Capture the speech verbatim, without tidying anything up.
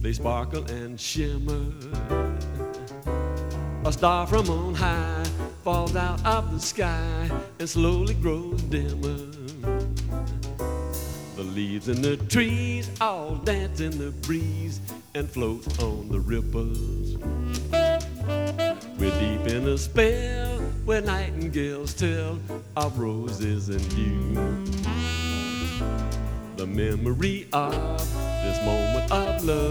they sparkle and shimmer. A star from on high falls out of the sky and slowly grows dimmer. The leaves in the trees all dance in the breeze and float on the ripples. We're deep in a spell where nightingales tell of roses and dew. The memory of this moment of love